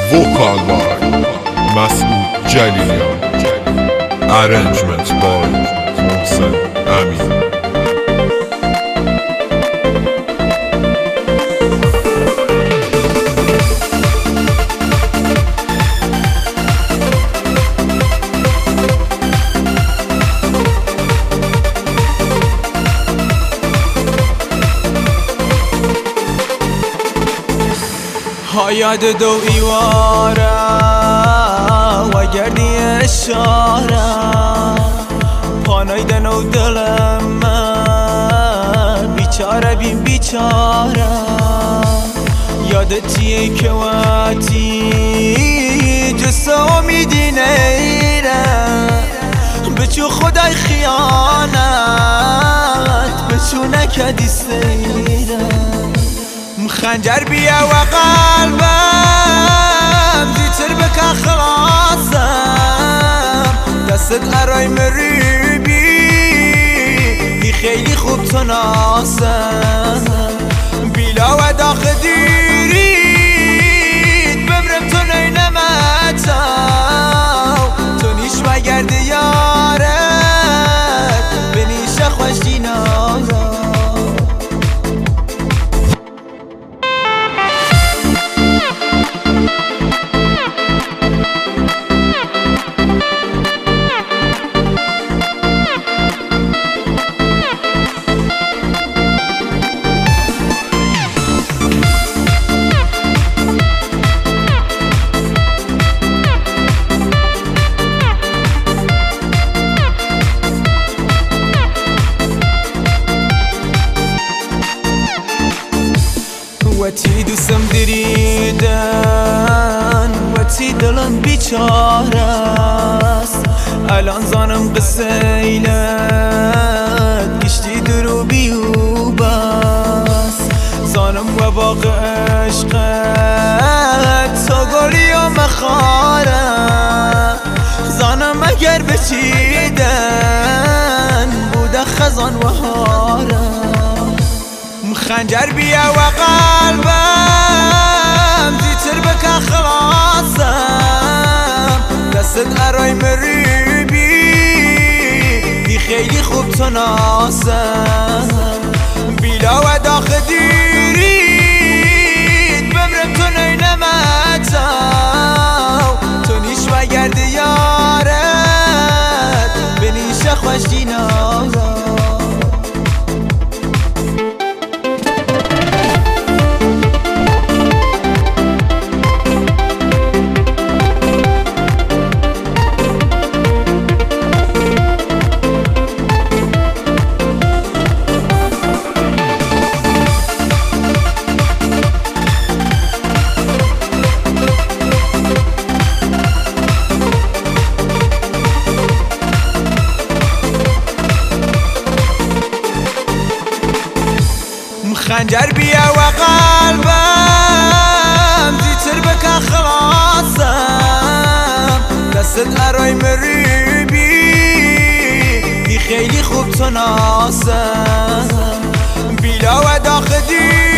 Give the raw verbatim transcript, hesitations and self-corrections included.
Vocal by Masoud Jalilian. Arrangement by Mohsen Amin. یاد دو ایواره و گردی اشاره پانایدن و دلم من بیچاره بیم بیچاره یادتیه که واتی جسه امیدی نیره بچو خدای خیانت بچو نکدی سیره خنجر بیا و قلبم زیتر بکن خلاصم دستت ارای مریبی دی خیلی خوب تناسم بیلا و داخ دیرید بمرم تو نینمتاو تو نیش و گرد یارت بنیش خوش دینارم وتی دوستم دریدن وتی دلم بیچاره است الان زانم قسیلت گشتی درو بیو بس زانم و باق عشقت تا گلی و مخاره زانم اگر بچیدن بوده خزان و هاره خنجر بیا و قلبم زیتر بکن خلاصم دستت ارای مریبی دی خیلی خوب تناسم بیلا و داخ دیرید بمرم تو نینمتاو تو نیش و گرد یارت بنیش خوش دینارم خنجر بیا و قلبم زیتر بکن خلاصم دستت ارای مریبی دی خیلی خوب تناسم بیلا و داخ دی